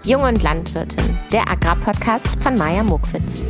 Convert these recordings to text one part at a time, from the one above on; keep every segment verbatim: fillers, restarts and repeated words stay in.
Jung und Landwirtin, der Agrarpodcast von Maja Mokwitz.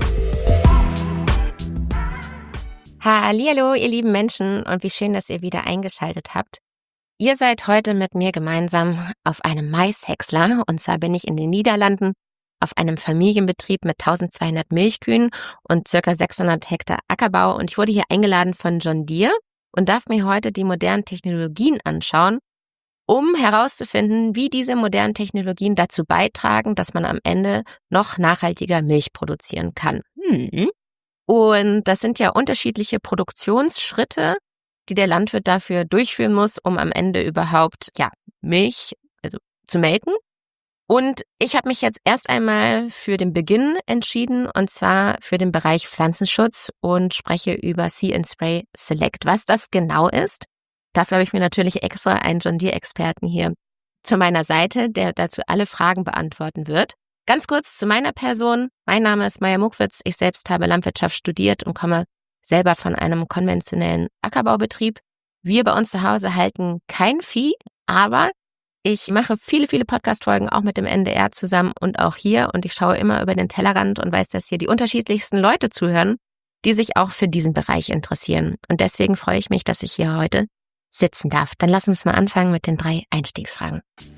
Hallihallo, ihr lieben Menschen, und wie schön, dass ihr wieder eingeschaltet habt. Ihr seid heute mit mir gemeinsam auf einem Maishäcksler, und zwar bin ich in den Niederlanden auf einem Familienbetrieb mit eintausendzweihundert Milchkühen und ca. sechshundert Hektar Ackerbau, und ich wurde hier eingeladen von John Deere und darf mir heute die modernen Technologien anschauen, um herauszufinden, wie diese modernen Technologien dazu beitragen, dass man am Ende noch nachhaltiger Milch produzieren kann. Hm. Und das sind ja unterschiedliche Produktionsschritte, die der Landwirt dafür durchführen muss, um am Ende überhaupt ja Milch also zu melken. Und ich habe mich jetzt erst einmal für den Beginn entschieden, und zwar für den Bereich Pflanzenschutz, und spreche über See and Spray Select. Was das genau ist, dafür habe ich mir natürlich extra einen John Deere-Experten hier zu meiner Seite, der dazu alle Fragen beantworten wird. Ganz kurz zu meiner Person. Mein Name ist Maja Mokwitz. Ich selbst habe Landwirtschaft studiert und komme selber von einem konventionellen Ackerbaubetrieb. Wir bei uns zu Hause halten kein Vieh, aber ich mache viele, viele Podcast-Folgen auch mit dem N D R zusammen und auch hier, und ich schaue immer über den Tellerrand und weiß, dass hier die unterschiedlichsten Leute zuhören, die sich auch für diesen Bereich interessieren. Und deswegen freue ich mich, dass ich hier heute sitzen darf. Dann lass uns mal anfangen mit den drei Einstiegsfragen.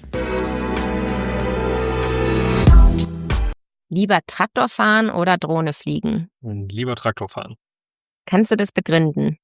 Lieber Traktor fahren oder Drohne fliegen? Lieber Traktor fahren. Kannst du das begründen?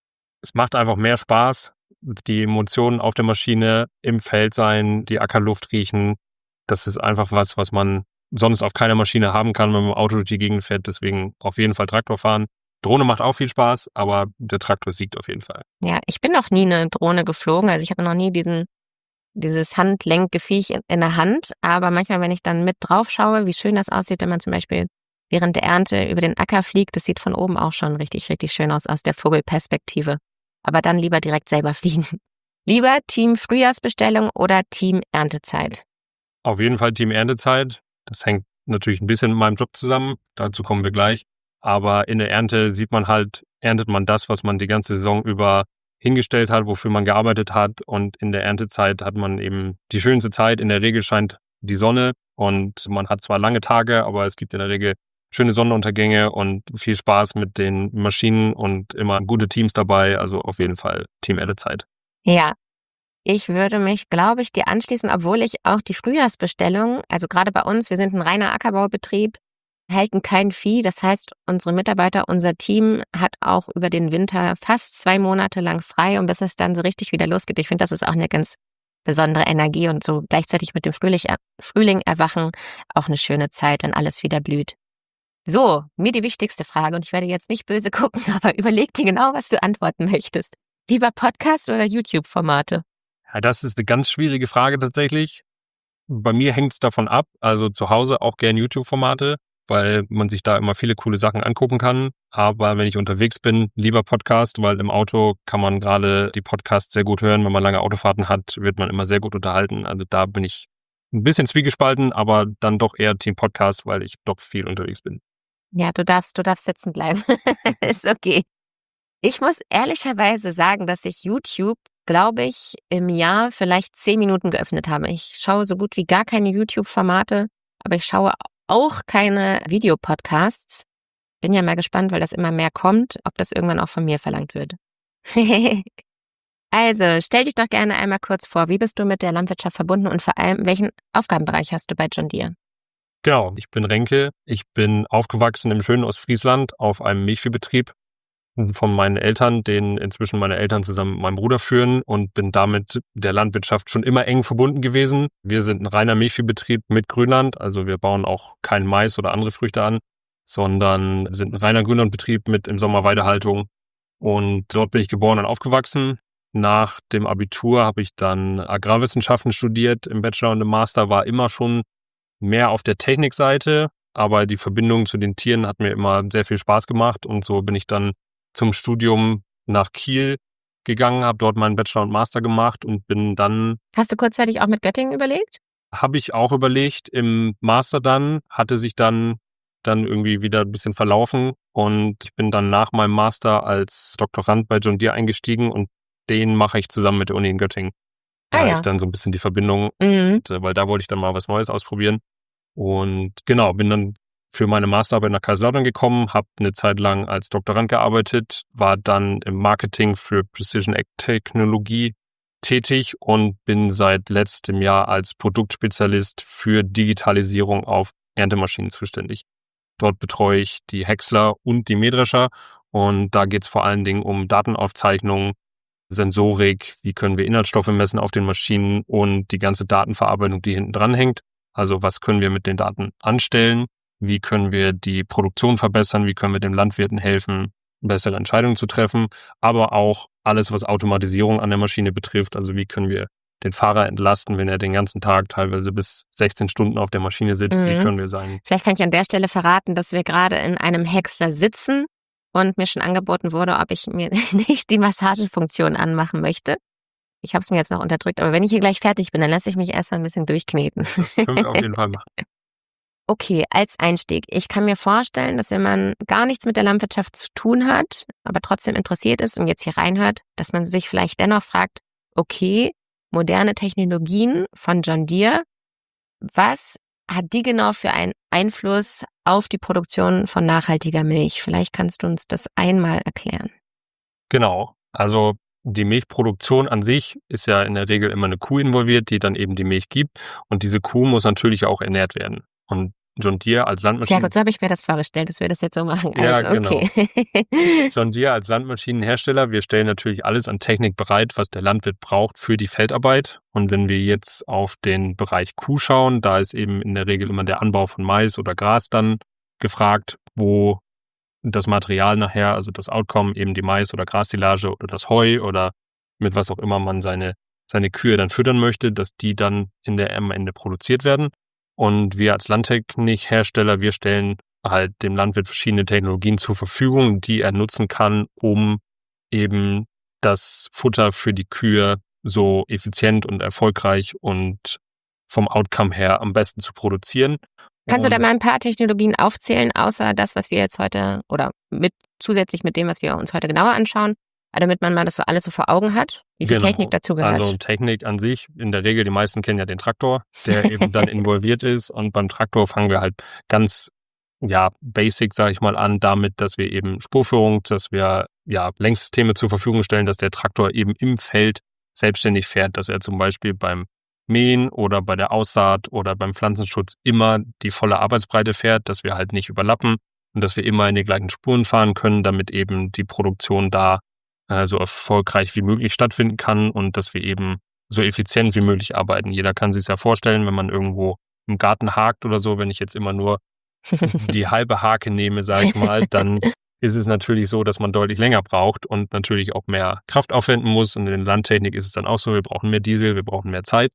Es macht einfach mehr Spaß. Die Emotionen auf der Maschine, im Feld sein, die Ackerluft riechen. Das ist einfach was, was man sonst auf keiner Maschine haben kann, wenn man im Auto durch die Gegend fährt. Deswegen auf jeden Fall Traktor fahren. Drohne macht auch viel Spaß, aber der Traktor siegt auf jeden Fall. Ja, ich bin noch nie eine Drohne geflogen. Also ich hatte noch nie diesen dieses Handlenkgeviech in, in der Hand. Aber manchmal, wenn ich dann mit drauf schaue, wie schön das aussieht, wenn man zum Beispiel während der Ernte über den Acker fliegt, das sieht von oben auch schon richtig, richtig schön aus, aus der Vogelperspektive. Aber dann lieber direkt selber fliegen. Lieber Team Frühjahrsbestellung oder Team Erntezeit? Auf jeden Fall Team Erntezeit. Das hängt natürlich ein bisschen mit meinem Job zusammen. Dazu kommen wir gleich. Aber in der Ernte sieht man halt, erntet man das, was man die ganze Saison über hingestellt hat, wofür man gearbeitet hat. Und in der Erntezeit hat man eben die schönste Zeit. In der Regel scheint die Sonne und man hat zwar lange Tage, aber es gibt in der Regel schöne Sonnenuntergänge und viel Spaß mit den Maschinen und immer gute Teams dabei. Also auf jeden Fall Team Erntezeit. Ja, ich würde mich, glaube ich, dir anschließen, obwohl ich auch die Frühjahrsbestellung, also gerade bei uns, wir sind ein reiner Ackerbaubetrieb, halten kein Vieh. Das heißt, unsere Mitarbeiter, unser Team hat auch über den Winter fast zwei Monate lang frei, und bis es dann so richtig wieder losgeht. Ich finde, das ist auch eine ganz besondere Energie und so gleichzeitig mit dem Frühling, Frühling erwachen auch eine schöne Zeit, wenn alles wieder blüht. So, mir die wichtigste Frage, und ich werde jetzt nicht böse gucken, aber überleg dir genau, was du antworten möchtest. Lieber Podcast oder YouTube-Formate? Ja, das ist eine ganz schwierige Frage tatsächlich. Bei mir hängt es davon ab, also zu Hause auch gern YouTube-Formate, weil man sich da immer viele coole Sachen angucken kann. Aber wenn ich unterwegs bin, lieber Podcast, weil im Auto kann man gerade die Podcasts sehr gut hören. Wenn man lange Autofahrten hat, wird man immer sehr gut unterhalten. Also da bin ich ein bisschen zwiegespalten, aber dann doch eher Team Podcast, weil ich doch viel unterwegs bin. Ja, du darfst, du darfst sitzen bleiben. Ist okay. Ich muss ehrlicherweise sagen, dass ich YouTube, glaube ich, im Jahr vielleicht zehn Minuten geöffnet habe. Ich schaue so gut wie gar keine YouTube-Formate, aber ich schaue auch keine Videopodcasts. Bin ja mal gespannt, weil das immer mehr kommt, ob das irgendwann auch von mir verlangt wird. Also, stell dich doch gerne einmal kurz vor. Wie bist du mit der Landwirtschaft verbunden und vor allem, welchen Aufgabenbereich hast du bei John Deere? Genau, ich bin Renke. Ich bin aufgewachsen im schönen Ostfriesland auf einem Milchviehbetrieb von meinen Eltern, den inzwischen meine Eltern zusammen mit meinem Bruder führen, und bin damit der Landwirtschaft schon immer eng verbunden gewesen. Wir sind ein reiner Milchviehbetrieb mit Grünland, also wir bauen auch kein Mais oder andere Früchte an, sondern sind ein reiner Grünlandbetrieb mit im Sommer Weidehaltung. Und dort bin ich geboren und aufgewachsen. Nach dem Abitur habe ich dann Agrarwissenschaften studiert, im Bachelor und im Master, war immer schon mehr auf der Technikseite, aber die Verbindung zu den Tieren hat mir immer sehr viel Spaß gemacht, und so bin ich dann zum Studium nach Kiel gegangen, habe dort meinen Bachelor und Master gemacht und bin dann... Hast du kurzzeitig auch mit Göttingen überlegt? Habe ich auch überlegt, im Master dann, hatte sich dann, dann irgendwie wieder ein bisschen verlaufen, und ich bin dann nach meinem Master als Doktorand bei John Deere eingestiegen, und den mache ich zusammen mit der Uni in Göttingen. Da Ah, ja. ist dann so ein bisschen die Verbindung, Mhm. und, äh, weil da wollte ich dann mal was Neues ausprobieren. Und genau, bin dann für meine Masterarbeit nach Kaiserslautern gekommen, habe eine Zeit lang als Doktorand gearbeitet, war dann im Marketing für Precision Ag Technologie tätig und bin seit letztem Jahr als Produktspezialist für Digitalisierung auf Erntemaschinen zuständig. Dort betreue ich die Häcksler und die Mähdrescher und da geht es vor allen Dingen um Datenaufzeichnung, Sensorik, wie können wir Inhaltsstoffe messen auf den Maschinen und die ganze Datenverarbeitung, die hinten dran hängt. Also was können wir mit den Daten anstellen? Wie können wir die Produktion verbessern? Wie können wir den Landwirten helfen, bessere Entscheidungen zu treffen? Aber auch alles, was Automatisierung an der Maschine betrifft. Also wie können wir den Fahrer entlasten, wenn er den ganzen Tag teilweise bis sechzehn Stunden auf der Maschine sitzt? Mhm. Wie können wir sein? Vielleicht kann ich an der Stelle verraten, dass wir gerade in einem Häcksler sitzen und mir schon angeboten wurde, ob ich mir nicht die Massagefunktion anmachen möchte. Ich habe es mir jetzt noch unterdrückt, aber wenn ich hier gleich fertig bin, dann lasse ich mich erstmal ein bisschen durchkneten. Das können wir auf jeden Fall machen. Okay, als Einstieg. Ich kann mir vorstellen, dass wenn man gar nichts mit der Landwirtschaft zu tun hat, aber trotzdem interessiert ist und jetzt hier reinhört, dass man sich vielleicht dennoch fragt, okay, moderne Technologien von John Deere, was hat die genau für einen Einfluss auf die Produktion von nachhaltiger Milch? Vielleicht kannst du uns das einmal erklären. Genau, also die Milchproduktion an sich ist ja in der Regel immer eine Kuh involviert, die dann eben die Milch gibt und diese Kuh muss natürlich auch ernährt werden. Und John Deere als Landmaschinen... Sehr gut, so habe ich mir das vorgestellt, dass wir das jetzt so machen. Ja, also, okay. Genau. John Deere als Landmaschinenhersteller, wir stellen natürlich alles an Technik bereit, was der Landwirt braucht für die Feldarbeit. Und wenn wir jetzt auf den Bereich Kuh schauen, da ist eben in der Regel immer der Anbau von Mais oder Gras dann gefragt, wo das Material nachher, also das Outcome, eben die Mais- oder Grassilage oder das Heu oder mit was auch immer man seine, seine Kühe dann füttern möchte, dass die dann in der am Ende produziert werden. Und wir als Landtechnikhersteller, wir stellen halt dem Landwirt verschiedene Technologien zur Verfügung, die er nutzen kann, um eben das Futter für die Kühe so effizient und erfolgreich und vom Outcome her am besten zu produzieren. Kannst du da mal ein paar Technologien aufzählen, außer das, was wir jetzt heute oder mit zusätzlich mit dem, was wir uns heute genauer anschauen, damit man mal das so alles so vor Augen hat, wie viel Genau. Technik dazu gehört? Also Technik an sich, in der Regel, die meisten kennen ja den Traktor, der eben dann involviert ist und beim Traktor fangen wir halt ganz ja basic, sage ich mal, an, damit, dass wir eben Spurführung, dass wir ja Lenksysteme zur Verfügung stellen, dass der Traktor eben im Feld selbstständig fährt, dass er zum Beispiel beim Mähen oder bei der Aussaat oder beim Pflanzenschutz immer die volle Arbeitsbreite fährt, dass wir halt nicht überlappen und dass wir immer in die gleichen Spuren fahren können, damit eben die Produktion da äh, so erfolgreich wie möglich stattfinden kann und dass wir eben so effizient wie möglich arbeiten. Jeder kann sich ja vorstellen, wenn man irgendwo im Garten hakt oder so, wenn ich jetzt immer nur die halbe Hake nehme, sage ich mal, dann ist es natürlich so, dass man deutlich länger braucht und natürlich auch mehr Kraft aufwenden muss. Und in der Landtechnik ist es dann auch so, wir brauchen mehr Diesel, wir brauchen mehr Zeit.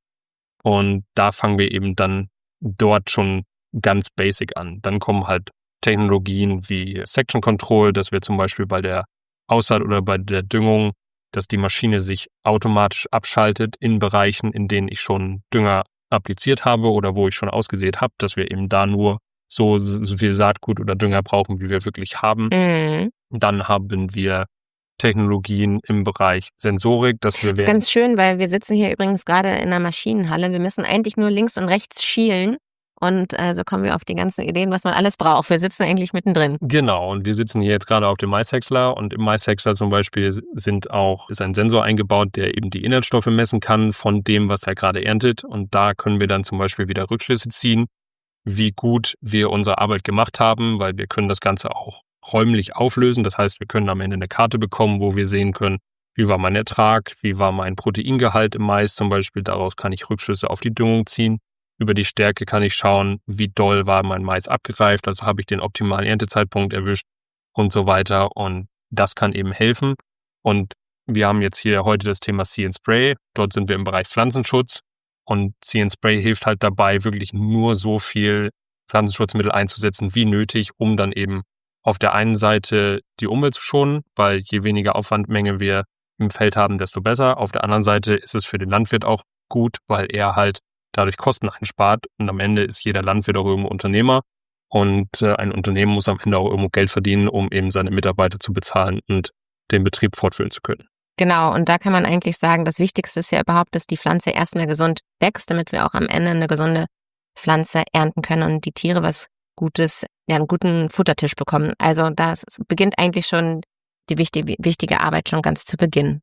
Und da fangen wir eben dann dort schon ganz basic an. Dann kommen halt Technologien wie Section Control, dass wir zum Beispiel bei der Aussaat oder bei der Düngung, dass die Maschine sich automatisch abschaltet in Bereichen, in denen ich schon Dünger appliziert habe oder wo ich schon ausgesät habe, dass wir eben da nur so, so viel Saatgut oder Dünger brauchen, wie wir wirklich haben. Mhm. Dann haben wir Technologien im Bereich Sensorik, dass wir... Das ist ganz schön, weil wir sitzen hier übrigens gerade in einer Maschinenhalle. Wir müssen eigentlich nur links und rechts schielen und äh, so kommen wir auf die ganzen Ideen, was man alles braucht. Wir sitzen eigentlich mittendrin. Genau, und wir sitzen hier jetzt gerade auf dem Maishäcksler und im Maishäcksler zum Beispiel sind auch, ist ein Sensor eingebaut, der eben die Inhaltsstoffe messen kann von dem, was er gerade erntet und da können wir dann zum Beispiel wieder Rückschlüsse ziehen, wie gut wir unsere Arbeit gemacht haben, weil wir können das Ganze auch räumlich auflösen. Das heißt, wir können am Ende eine Karte bekommen, wo wir sehen können, wie war mein Ertrag, wie war mein Proteingehalt im Mais zum Beispiel. Daraus kann ich Rückschlüsse auf die Düngung ziehen. Über die Stärke kann ich schauen, wie doll war mein Mais abgereift, also habe ich den optimalen Erntezeitpunkt erwischt und so weiter. Und das kann eben helfen. Und wir haben jetzt hier heute das Thema See and Spray. Dort sind wir im Bereich Pflanzenschutz. Und See and Spray hilft halt dabei, wirklich nur so viel Pflanzenschutzmittel einzusetzen, wie nötig, um dann eben auf der einen Seite die Umwelt zu schonen, weil je weniger Aufwandmenge wir im Feld haben, desto besser. Auf der anderen Seite ist es für den Landwirt auch gut, weil er halt dadurch Kosten einspart. Und am Ende ist jeder Landwirt auch irgendwo Unternehmer. Und äh, ein Unternehmen muss am Ende auch irgendwo Geld verdienen, um eben seine Mitarbeiter zu bezahlen und den Betrieb fortführen zu können. Genau, und da kann man eigentlich sagen, das Wichtigste ist ja überhaupt, dass die Pflanze erstmal gesund wächst, damit wir auch am Ende eine gesunde Pflanze ernten können und die Tiere was Gutes, ja, einen guten Futtertisch bekommen. Also das beginnt eigentlich schon die wichtige, wichtige Arbeit schon ganz zu Beginn.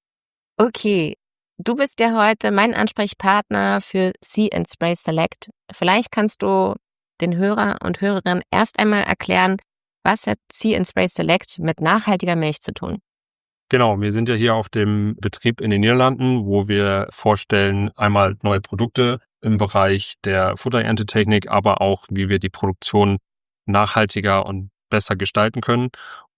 Okay, du bist ja heute mein Ansprechpartner für See and Spray Select. Vielleicht kannst du den Hörer und Hörerinnen erst einmal erklären, was hat See and Spray Select mit nachhaltiger Milch zu tun? Genau, wir sind ja hier auf dem Betrieb in den Niederlanden, wo wir vorstellen einmal neue Produkte im Bereich der Futtererntetechnik, aber auch, wie wir die Produktion nachhaltiger und besser gestalten können.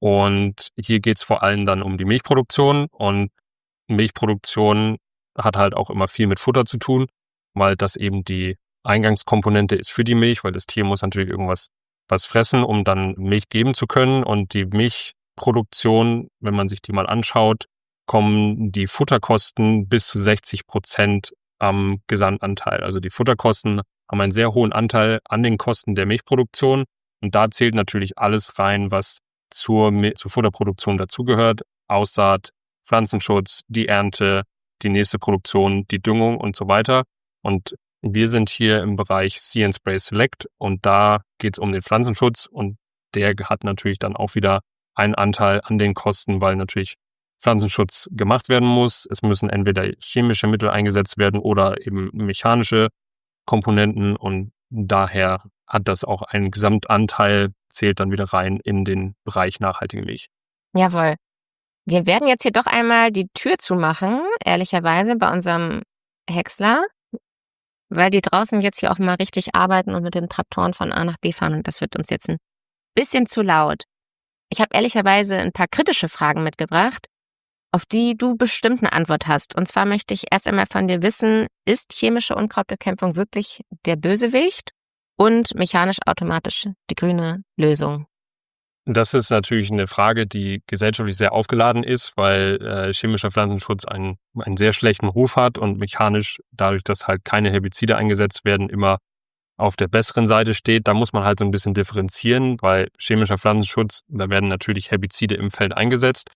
Und hier geht es vor allem dann um die Milchproduktion. Und Milchproduktion hat halt auch immer viel mit Futter zu tun, weil das eben die Eingangskomponente ist für die Milch, weil das Tier muss natürlich irgendwas was fressen, um dann Milch geben zu können. Und die Milchproduktion, wenn man sich die mal anschaut, kommen die Futterkosten bis zu sechzig Prozent am Gesamtanteil. Also die Futterkosten haben einen sehr hohen Anteil an den Kosten der Milchproduktion. Und da zählt natürlich alles rein, was zur, zur Futterproduktion dazugehört. Aussaat, Pflanzenschutz, die Ernte, die nächste Produktion, die Düngung und so weiter. Und wir sind hier im Bereich See and Spray Select und da geht es um den Pflanzenschutz und der hat natürlich dann auch wieder einen Anteil an den Kosten, weil natürlich Pflanzenschutz gemacht werden muss. Es müssen entweder chemische Mittel eingesetzt werden oder eben mechanische Komponenten und daher hat das auch einen Gesamtanteil, zählt dann wieder rein in den Bereich nachhaltige Milch. Jawohl. Wir werden jetzt hier doch einmal die Tür zumachen, ehrlicherweise, bei unserem Häcksler, weil die draußen jetzt hier auch mal richtig arbeiten und mit den Traktoren von A nach B fahren und das wird uns jetzt ein bisschen zu laut. Ich habe ehrlicherweise ein paar kritische Fragen mitgebracht, auf die du bestimmt eine Antwort hast. Und zwar möchte ich erst einmal von dir wissen, ist chemische Unkrautbekämpfung wirklich der Bösewicht und mechanisch-automatisch die grüne Lösung? Das ist natürlich eine Frage, die gesellschaftlich sehr aufgeladen ist, weil äh, chemischer Pflanzenschutz einen, einen sehr schlechten Ruf hat und mechanisch, dadurch, dass halt keine Herbizide eingesetzt werden, immer auf der besseren Seite steht. Da muss man halt so ein bisschen differenzieren, weil chemischer Pflanzenschutz, da werden natürlich Herbizide im Feld eingesetzt,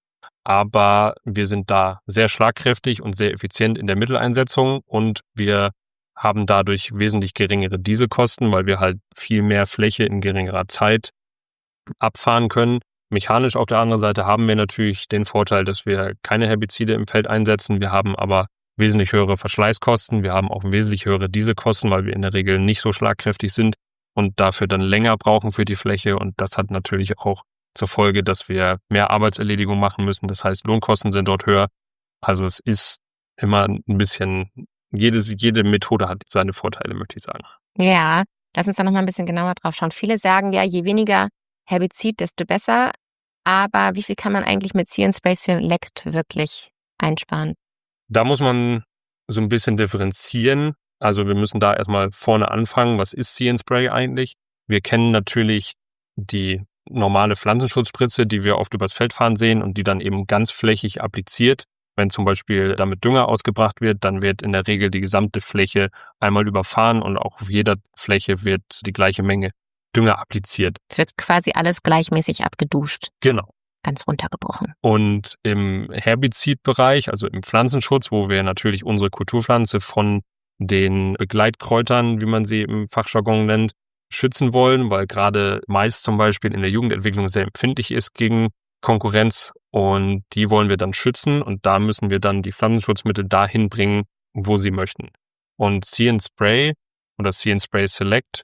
aber wir sind da sehr schlagkräftig und sehr effizient in der Mitteleinsetzung und wir haben dadurch wesentlich geringere Dieselkosten, weil wir halt viel mehr Fläche in geringerer Zeit abfahren können. Mechanisch auf der anderen Seite haben wir natürlich den Vorteil, dass wir keine Herbizide im Feld einsetzen. Wir haben aber wesentlich höhere Verschleißkosten. Wir haben auch wesentlich höhere Dieselkosten, weil wir in der Regel nicht so schlagkräftig sind und dafür dann länger brauchen für die Fläche. Und das hat natürlich auch zur Folge, dass wir mehr Arbeitserledigung machen müssen. Das heißt, Lohnkosten sind dort höher. Also es ist immer ein bisschen, jede, jede Methode hat seine Vorteile, möchte ich sagen. Ja, lass uns da nochmal ein bisschen genauer drauf schauen. Viele sagen ja, je weniger Herbizid, desto besser. Aber wie viel kann man eigentlich mit See and Spray Select wirklich einsparen? Da muss man so ein bisschen differenzieren. Also wir müssen da erstmal vorne anfangen. Was ist See and Spray eigentlich? Wir kennen natürlich die normale Pflanzenschutzspritze, die wir oft übers Feld fahren sehen und die dann eben ganzflächig appliziert. Wenn zum Beispiel damit Dünger ausgebracht wird, dann wird in der Regel die gesamte Fläche einmal überfahren und auch auf jeder Fläche wird die gleiche Menge Dünger appliziert. Es wird quasi alles gleichmäßig abgeduscht. Genau. Ganz runtergebrochen. Und im Herbizidbereich, also im Pflanzenschutz, wo wir natürlich unsere Kulturpflanze von den Begleitkräutern, wie man sie im Fachjargon nennt, schützen wollen, weil gerade Mais zum Beispiel in der Jugendentwicklung sehr empfindlich ist gegen Konkurrenz und die wollen wir dann schützen und da müssen wir dann die Pflanzenschutzmittel dahin bringen, wo sie möchten. Und See and Spray oder See and Spray Select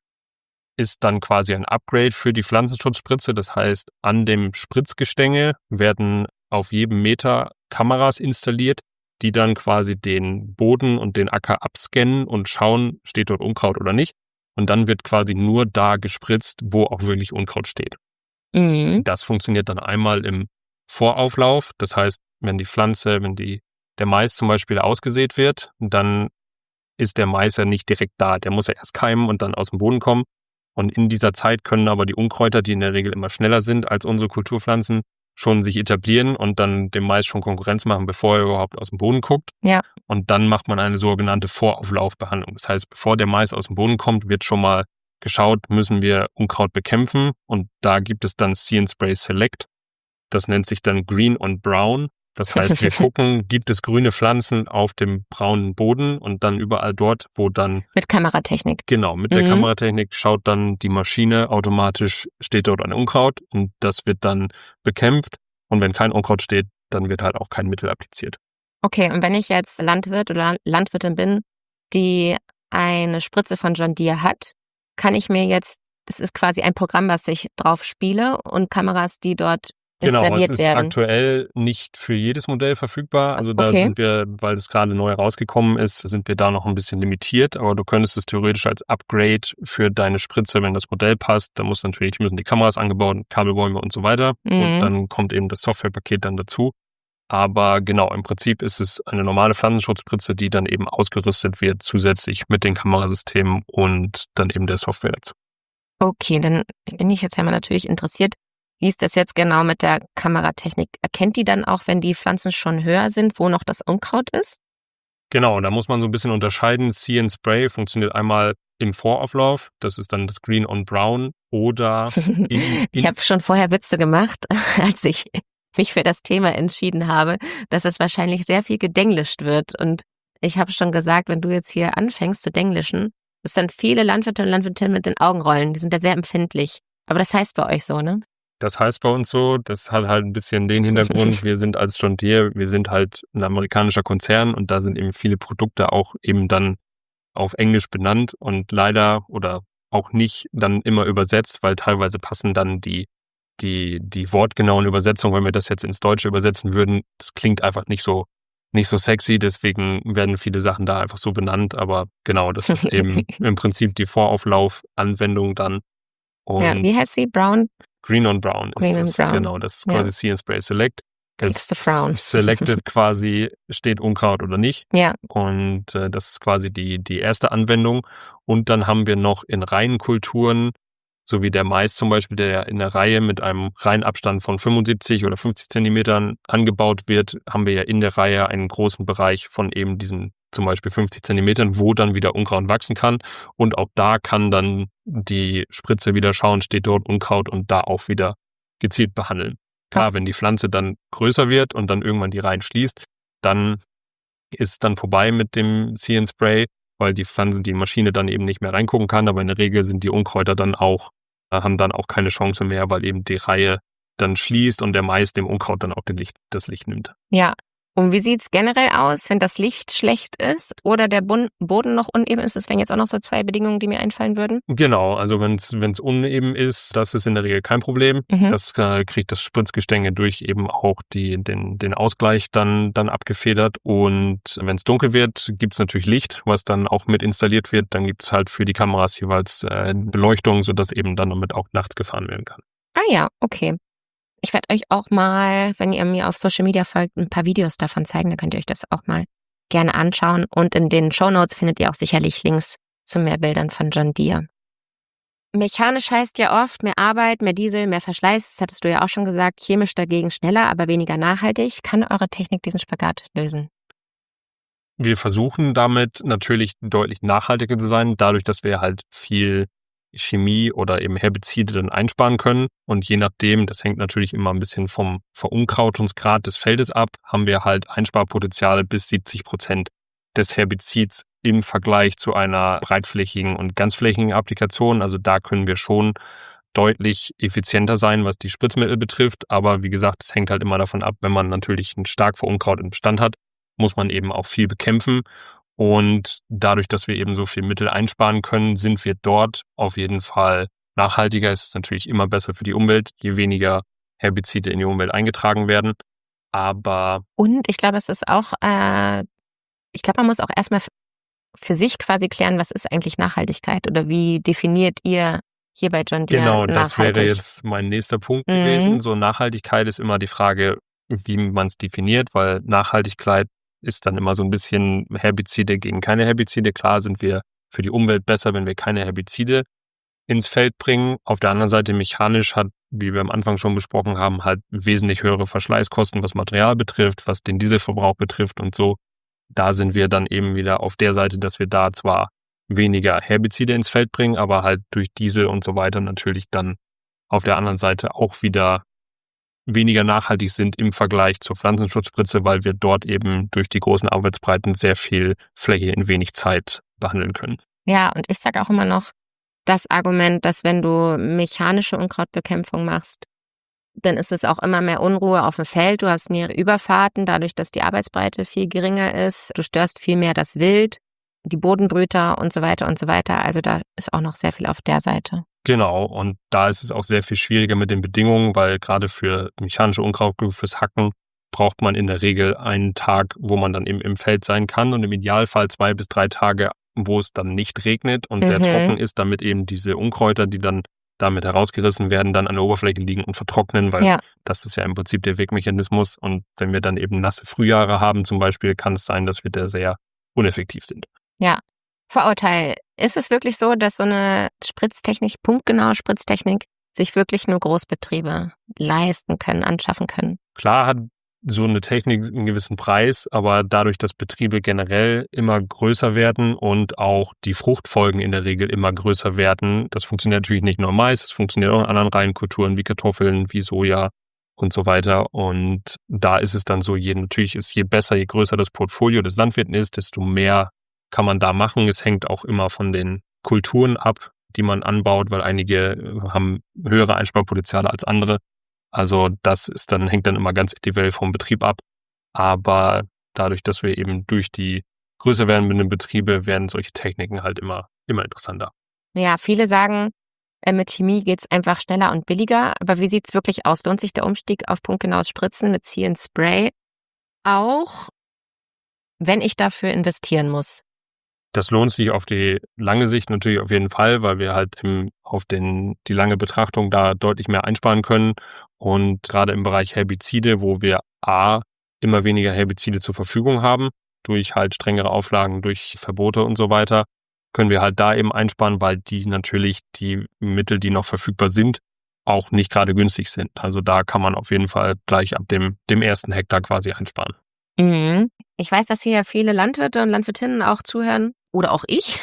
ist dann quasi ein Upgrade für die Pflanzenschutzspritze. Das heißt, an dem Spritzgestänge werden auf jedem Meter Kameras installiert, die dann quasi den Boden und den Acker abscannen und schauen, steht dort Unkraut oder nicht. Und dann wird quasi nur da gespritzt, wo auch wirklich Unkraut steht. Mhm. Das funktioniert dann einmal im Vorauflauf. Das heißt, wenn die Pflanze, wenn die, der Mais zum Beispiel ausgesät wird, dann ist der Mais ja nicht direkt da. Der muss ja erst keimen und dann aus dem Boden kommen. Und in dieser Zeit können aber die Unkräuter, die in der Regel immer schneller sind als unsere Kulturpflanzen, schon sich etablieren und dann dem Mais schon Konkurrenz machen, bevor er überhaupt aus dem Boden guckt. Ja. Und dann macht man eine sogenannte Vorauflaufbehandlung. Das heißt, bevor der Mais aus dem Boden kommt, wird schon mal geschaut, müssen wir Unkraut bekämpfen. Und da gibt es dann See and Spray Select. Das nennt sich dann Green und Brown. Das heißt, wir gucken, gibt es grüne Pflanzen auf dem braunen Boden und dann überall dort, wo dann... Mit Kameratechnik. Genau, mit der Mhm. Kameratechnik schaut dann die Maschine automatisch, steht dort ein Unkraut und das wird dann bekämpft. Und wenn kein Unkraut steht, dann wird halt auch kein Mittel appliziert. Okay, und wenn ich jetzt Landwirt oder Landwirtin bin, die eine Spritze von John Deere hat, kann ich mir jetzt, das ist quasi ein Programm, was ich drauf spiele und Kameras, die dort Genau, installiert es ist werden. aktuell nicht für jedes Modell verfügbar. Also da Okay. sind wir, weil es gerade neu rausgekommen ist, sind wir da noch ein bisschen limitiert. Aber du könntest es theoretisch als Upgrade für deine Spritze, wenn das Modell passt. Da muss natürlich müssen die Kameras angebaut, Kabelbäume und so weiter. Mhm. Und dann kommt eben das Softwarepaket dann dazu. Aber genau, im Prinzip ist es eine normale Pflanzenschutzspritze, die dann eben ausgerüstet wird, zusätzlich mit den Kamerasystemen und dann eben der Software dazu. Okay, dann bin ich jetzt ja mal natürlich interessiert. Wie ist das jetzt genau mit der Kameratechnik? Erkennt die dann auch, wenn die Pflanzen schon höher sind, wo noch das Unkraut ist? Genau, da muss man so ein bisschen unterscheiden. See and Spray funktioniert einmal im Vorauflauf, das ist dann das Green on Brown, oder in, in Ich habe schon vorher Witze gemacht, als ich mich für das Thema entschieden habe, dass es wahrscheinlich sehr viel gedenglischt wird. Und ich habe schon gesagt, wenn du jetzt hier anfängst zu denglischen, dass dann viele Landwirte und Landwirtinnen mit den Augen rollen. Die sind da sehr empfindlich. Aber das heißt bei euch so, ne? Das heißt bei uns so, das hat halt ein bisschen den Hintergrund, wir sind als John Deere, wir sind halt ein amerikanischer Konzern und da sind eben viele Produkte auch eben dann auf Englisch benannt und leider oder auch nicht dann immer übersetzt, weil teilweise passen dann die die die wortgenauen Übersetzungen, wenn wir das jetzt ins Deutsche übersetzen würden, das klingt einfach nicht so nicht so sexy, deswegen werden viele Sachen da einfach so benannt, aber genau, das ist eben im Prinzip die Vorauflauf-Anwendung dann. Und Ja, wie heißt sie? Brown? Green on Brown ist Green on das, Brown. genau, das ist Ja. quasi See and Spray Select. Kriegst du Es Frown. selected quasi, steht Unkraut oder nicht. Ja, Und äh, das ist quasi die, die erste Anwendung. Und dann haben wir noch in Reihenkulturen, so wie der Mais zum Beispiel, der in der Reihe mit einem Reihenabstand von fünfundsiebzig oder fünfzig Zentimetern angebaut wird, haben wir ja in der Reihe einen großen Bereich von eben diesen zum Beispiel fünfzig Zentimetern, wo dann wieder Unkraut wachsen kann. Und auch da kann dann die Spritze wieder schauen, steht dort Unkraut und da auch wieder gezielt behandeln. Klar, wenn die Pflanze dann größer wird und dann irgendwann die Reihen schließt, dann ist es dann vorbei mit dem See and Spray, weil die Pflanze, die Maschine dann eben nicht mehr reingucken kann. Aber in der Regel sind die Unkräuter dann auch, haben dann auch keine Chance mehr, weil eben die Reihe dann schließt und der Mais dem Unkraut dann auch den Licht, das Licht nimmt. ja. Und wie sieht's generell aus, wenn das Licht schlecht ist oder der Bun- Boden noch uneben ist? Das wären jetzt auch noch so zwei Bedingungen, die mir einfallen würden. Genau, also wenn es wenn es uneben ist, das ist in der Regel kein Problem. Mhm. Das äh, kriegt das Spritzgestänge durch eben auch die, den, den Ausgleich dann, dann abgefedert. Und wenn es dunkel wird, gibt's natürlich Licht, was dann auch mit installiert wird. Dann gibt's halt für die Kameras jeweils äh, Beleuchtung, sodass eben dann damit auch nachts gefahren werden kann. Ah ja, okay. Ich werde euch auch mal, wenn ihr mir auf Social Media folgt, ein paar Videos davon zeigen. Da könnt ihr euch das auch mal gerne anschauen. Und in den Shownotes findet ihr auch sicherlich Links zu mehr Bildern von John Deere. Mechanisch heißt ja oft mehr Arbeit, mehr Diesel, mehr Verschleiß. Das hattest du ja auch schon gesagt. Chemisch dagegen schneller, aber weniger nachhaltig. Kann eure Technik diesen Spagat lösen? Wir versuchen damit natürlich deutlich nachhaltiger zu sein, dadurch, dass wir halt viel Chemie oder eben Herbizide dann einsparen können. Und je nachdem, das hängt natürlich immer ein bisschen vom Verunkrautungsgrad des Feldes ab, haben wir halt Einsparpotenziale bis siebzig Prozent des Herbizids im Vergleich zu einer breitflächigen und ganzflächigen Applikation. Also da können wir schon deutlich effizienter sein, was die Spritzmittel betrifft. Aber wie gesagt, es hängt halt immer davon ab, wenn man natürlich einen stark verunkrauteten Bestand hat, muss man eben auch viel bekämpfen. Und dadurch, dass wir eben so viel Mittel einsparen können, sind wir dort auf jeden Fall nachhaltiger. Es ist natürlich immer besser für die Umwelt, je weniger Herbizide in die Umwelt eingetragen werden. Aber Und ich glaube, es ist auch, äh, ich glaube, man muss auch erstmal f- für sich quasi klären, was ist eigentlich Nachhaltigkeit oder wie definiert ihr hier bei John Deere genau, das nachhaltig? wäre jetzt mein nächster Punkt Mhm. gewesen. So Nachhaltigkeit ist immer die Frage, wie man es definiert, weil Nachhaltigkeit ist dann immer so ein bisschen Herbizide gegen keine Herbizide. Klar sind wir für die Umwelt besser, wenn wir keine Herbizide ins Feld bringen. Auf der anderen Seite mechanisch hat, wie wir am Anfang schon besprochen haben, halt wesentlich höhere Verschleißkosten, was Material betrifft, was den Dieselverbrauch betrifft und so. Da sind wir dann eben wieder auf der Seite, dass wir da zwar weniger Herbizide ins Feld bringen, aber halt durch Diesel und so weiter natürlich dann auf der anderen Seite auch wieder weniger nachhaltig sind im Vergleich zur Pflanzenschutzspritze, weil wir dort eben durch die großen Arbeitsbreiten sehr viel Fläche in wenig Zeit behandeln können. Ja, und ich sage auch immer noch das Argument, dass wenn du mechanische Unkrautbekämpfung machst, dann ist es auch immer mehr Unruhe auf dem Feld. Du hast mehrere Überfahrten, dadurch, dass die Arbeitsbreite viel geringer ist. Du störst viel mehr das Wild, die Bodenbrüter und so weiter und so weiter. Also da ist auch noch sehr viel auf der Seite. Genau, und da ist es auch sehr viel schwieriger mit den Bedingungen, weil gerade für mechanische Unkrautbekämpfung, fürs Hacken, braucht man in der Regel einen Tag, wo man dann eben im Feld sein kann und im Idealfall zwei bis drei Tage, wo es dann nicht regnet und sehr Mhm. trocken ist, damit eben diese Unkräuter, die dann damit herausgerissen werden, dann an der Oberfläche liegen und vertrocknen, weil Ja. das ist ja im Prinzip der Wegmechanismus. Und wenn wir dann eben nasse Frühjahre haben zum Beispiel, kann es sein, dass wir da sehr uneffektiv sind. Ja. Vorurteil. Ist es wirklich so, dass so eine Spritztechnik, punktgenaue Spritztechnik, sich wirklich nur Großbetriebe leisten können, anschaffen können? Klar hat so eine Technik einen gewissen Preis, aber dadurch, dass Betriebe generell immer größer werden und auch die Fruchtfolgen in der Regel immer größer werden, das funktioniert natürlich nicht nur im Mais, das funktioniert auch in anderen Reihenkulturen wie Kartoffeln, wie Soja und so weiter. Und da ist es dann so, je, natürlich ist je besser, je größer das Portfolio des Landwirten ist, desto mehr kann man da machen. Es hängt auch immer von den Kulturen ab, die man anbaut, weil einige haben höhere Einsparpotenziale als andere. Also das ist dann, hängt dann immer ganz individuell vom Betrieb ab. Aber dadurch, dass wir eben durch die größer werdenden Betriebe, werden solche Techniken halt immer, immer interessanter. Ja, viele sagen, äh, mit Chemie geht's einfach schneller und billiger. Aber wie sieht's wirklich aus? Lohnt sich der Umstieg auf punktgenaues Spritzen mit See and Spray auch, wenn ich dafür investieren muss? Das lohnt sich auf die lange Sicht natürlich auf jeden Fall, weil wir halt im, auf den, die lange Betrachtung da deutlich mehr einsparen können. Und gerade im Bereich Herbizide, wo wir A, immer weniger Herbizide zur Verfügung haben, durch halt strengere Auflagen, durch Verbote und so weiter, können wir halt da eben einsparen, weil die natürlich die Mittel, die noch verfügbar sind, auch nicht gerade günstig sind. Also da kann man auf jeden Fall gleich ab dem, dem ersten Hektar quasi einsparen. Mhm. Ich weiß, dass hier ja viele Landwirte und Landwirtinnen auch zuhören. Oder auch ich.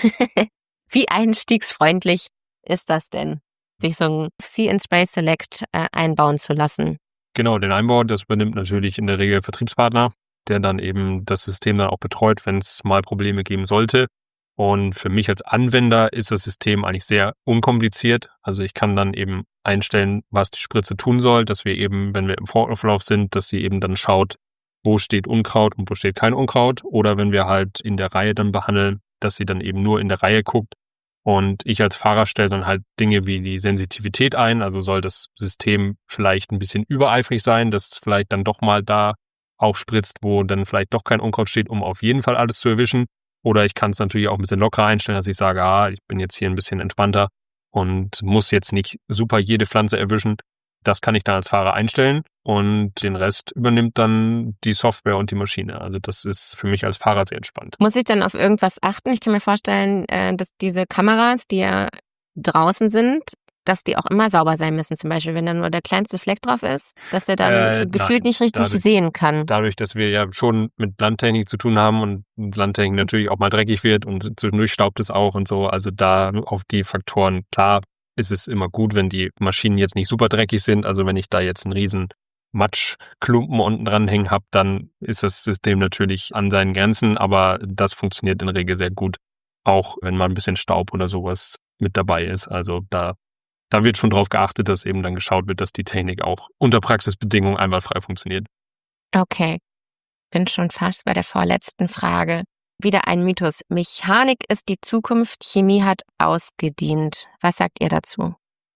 Wie einstiegsfreundlich ist das denn, sich so ein See and Spray Select äh, einbauen zu lassen? Genau, den Einbau, das übernimmt natürlich in der Regel Vertriebspartner, der dann eben das System dann auch betreut, wenn es mal Probleme geben sollte. Und für mich als Anwender ist das System eigentlich sehr unkompliziert. Also ich kann dann eben einstellen, was die Spritze tun soll, dass wir eben, wenn wir im Vorauflauf sind, dass sie eben dann schaut, wo steht Unkraut und wo steht kein Unkraut. Oder wenn wir halt in der Reihe dann behandeln, dass sie dann eben nur in der Reihe guckt. Und ich als Fahrer stelle dann halt Dinge wie die Sensitivität ein. Also soll das System vielleicht ein bisschen übereifrig sein, dass es vielleicht dann doch mal da aufspritzt, wo dann vielleicht doch kein Unkraut steht, um auf jeden Fall alles zu erwischen. Oder ich kann es natürlich auch ein bisschen lockerer einstellen, dass ich sage, ah, ich bin jetzt hier ein bisschen entspannter und muss jetzt nicht super jede Pflanze erwischen. Das kann ich dann als Fahrer einstellen und den Rest übernimmt dann die Software und die Maschine. Also das ist für mich als Fahrer sehr entspannt. Muss ich dann auf irgendwas achten? Ich kann mir vorstellen, äh, dass diese Kameras, die ja draußen sind, dass die auch immer sauber sein müssen. Zum Beispiel, wenn da nur der kleinste Fleck drauf ist, dass der dann Äh, gefühlt nein, nicht richtig dadurch- sehen kann. Dadurch, dass wir ja schon mit Landtechnik zu tun haben und Landtechnik natürlich auch mal dreckig wird und zwischendurch staubt es auch und so. Also da auf die Faktoren, klar, ist es immer gut, wenn die Maschinen jetzt nicht super dreckig sind. Also wenn ich da jetzt einen riesen Matschklumpen unten dran hängen habe, dann ist das System natürlich an seinen Grenzen, aber das funktioniert in der Regel sehr gut, auch wenn mal ein bisschen Staub oder sowas mit dabei ist. Also da, da wird schon drauf geachtet, dass eben dann geschaut wird, dass die Technik auch unter Praxisbedingungen einwandfrei funktioniert. Okay, bin schon fast bei der vorletzten Frage. Wieder ein Mythos. Mechanik ist die Zukunft, Chemie hat ausgedient. Was sagt ihr dazu?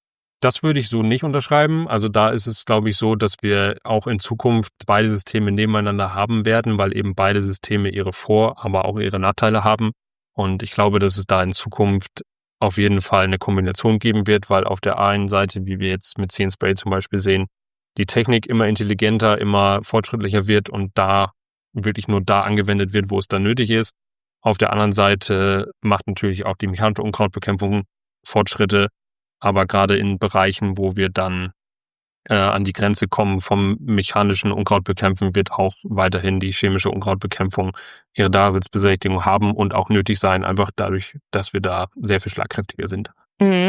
Das würde ich so nicht unterschreiben. Also da ist es, glaube ich, so, dass wir auch in Zukunft beide Systeme nebeneinander haben werden, weil eben beide Systeme ihre Vor-, aber auch ihre Nachteile haben. Und ich glaube, dass es da in Zukunft auf jeden Fall eine Kombination geben wird, weil auf der einen Seite, wie wir jetzt mit See and Spray zum Beispiel sehen, die Technik immer intelligenter, immer fortschrittlicher wird und da wirklich nur da angewendet wird, wo es dann nötig ist. Auf der anderen Seite macht natürlich auch die mechanische Unkrautbekämpfung Fortschritte, aber gerade in Bereichen, wo wir dann äh, an die Grenze kommen vom mechanischen Unkrautbekämpfen, wird auch weiterhin die chemische Unkrautbekämpfung ihre Daseinsberechtigung haben und auch nötig sein, einfach dadurch, dass wir da sehr viel schlagkräftiger sind. Mhm.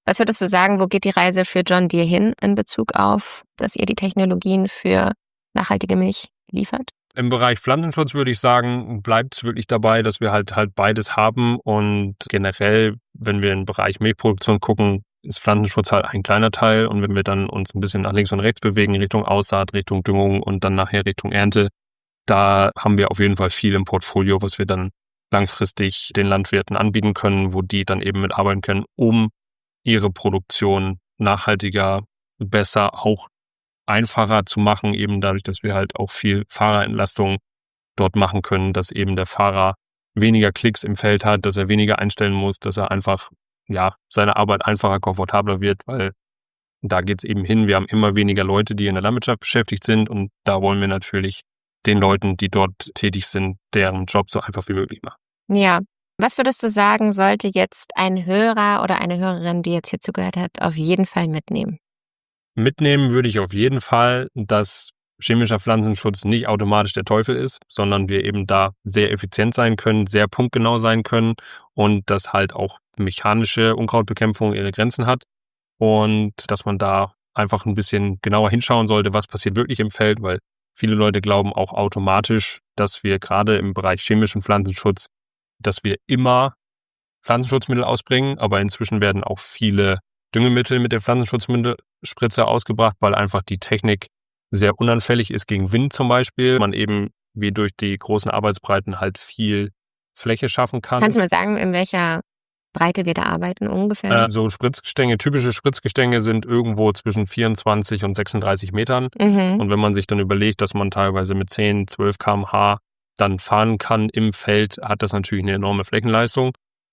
Was würdest du sagen, wo geht die Reise für John Deere hin in Bezug auf, dass ihr die Technologien für nachhaltige Milch liefert? Im Bereich Pflanzenschutz würde ich sagen, bleibt es wirklich dabei, dass wir halt halt beides haben. Und generell, wenn wir im Bereich Milchproduktion gucken, ist Pflanzenschutz halt ein kleiner Teil. Und wenn wir dann uns ein bisschen nach links und rechts bewegen, Richtung Aussaat, Richtung Düngung und dann nachher Richtung Ernte, da haben wir auf jeden Fall viel im Portfolio, was wir dann langfristig den Landwirten anbieten können, wo die dann eben mitarbeiten können, um ihre Produktion nachhaltiger, besser, auch einfacher zu machen, eben dadurch, dass wir halt auch viel Fahrerentlastung dort machen können, dass eben der Fahrer weniger Klicks im Feld hat, dass er weniger einstellen muss, dass er einfach, ja, seine Arbeit einfacher, komfortabler wird, weil da geht's eben hin. Wir haben immer weniger Leute, die in der Landwirtschaft beschäftigt sind und da wollen wir natürlich den Leuten, die dort tätig sind, deren Job so einfach wie möglich machen. Ja. Was würdest du sagen, sollte jetzt ein Hörer oder eine Hörerin, die jetzt hier zugehört hat, auf jeden Fall mitnehmen? Mitnehmen würde ich auf jeden Fall, dass chemischer Pflanzenschutz nicht automatisch der Teufel ist, sondern wir eben da sehr effizient sein können, sehr punktgenau sein können und dass halt auch mechanische Unkrautbekämpfung ihre Grenzen hat und dass man da einfach ein bisschen genauer hinschauen sollte, was passiert wirklich im Feld, weil viele Leute glauben auch automatisch, dass wir gerade im Bereich chemischen Pflanzenschutz, dass wir immer Pflanzenschutzmittel ausbringen, aber inzwischen werden auch viele Düngemittel mit der Pflanzenschutzmittelspritze ausgebracht, weil einfach die Technik sehr unanfällig ist gegen Wind zum Beispiel. Man eben wie durch die großen Arbeitsbreiten halt viel Fläche schaffen kann. Kannst du mir sagen, in welcher Breite wir da arbeiten ungefähr? Äh, so Spritzgestänge, typische Spritzgestänge sind irgendwo zwischen vierundzwanzig und sechsunddreißig Metern. Mhm. Und wenn man sich dann überlegt, dass man teilweise mit zehn, zwölf Kilometer pro Stunde dann fahren kann im Feld, hat das natürlich eine enorme Flächenleistung.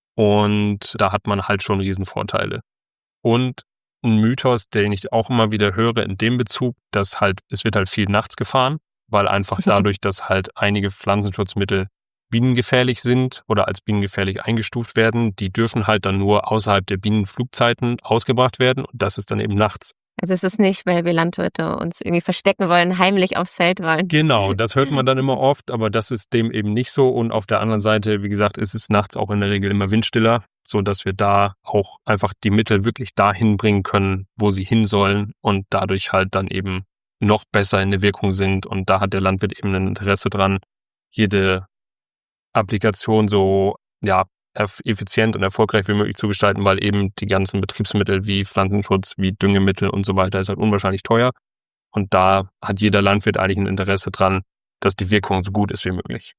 Und da hat man halt schon Riesenvorteile. Und ein Mythos, den ich auch immer wieder höre in dem Bezug, dass halt, es wird halt viel nachts gefahren, weil einfach dadurch, dass halt einige Pflanzenschutzmittel bienengefährlich sind oder als bienengefährlich eingestuft werden, die dürfen halt dann nur außerhalb der Bienenflugzeiten ausgebracht werden und das ist dann eben nachts. Also es ist nicht, weil wir Landwirte uns irgendwie verstecken wollen, heimlich aufs Feld wollen. Genau, das hört man dann immer oft, aber das ist dem eben nicht so. Und auf der anderen Seite, wie gesagt, ist es nachts auch in der Regel immer windstiller, so dass wir da auch einfach die Mittel wirklich dahin bringen können, wo sie hin sollen und dadurch halt dann eben noch besser in der Wirkung sind. Und da hat der Landwirt eben ein Interesse dran, jede Applikation so ja effizient und erfolgreich wie möglich zu gestalten, weil eben die ganzen Betriebsmittel wie Pflanzenschutz, wie Düngemittel und so weiter ist halt unwahrscheinlich teuer. Und da hat jeder Landwirt eigentlich ein Interesse dran, dass die Wirkung so gut ist wie möglich.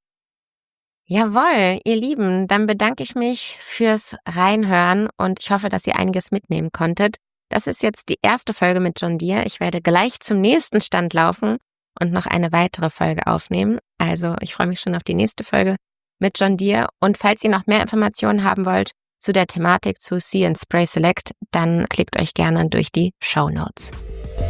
Jawohl, ihr Lieben, dann bedanke ich mich fürs Reinhören und ich hoffe, dass ihr einiges mitnehmen konntet. Das ist jetzt die erste Folge mit John Deere. Ich werde gleich zum nächsten Stand laufen und noch eine weitere Folge aufnehmen. Also ich freue mich schon auf die nächste Folge mit John Deere. Und falls ihr noch mehr Informationen haben wollt zu der Thematik zu See and Spray Select, dann klickt euch gerne durch die Shownotes.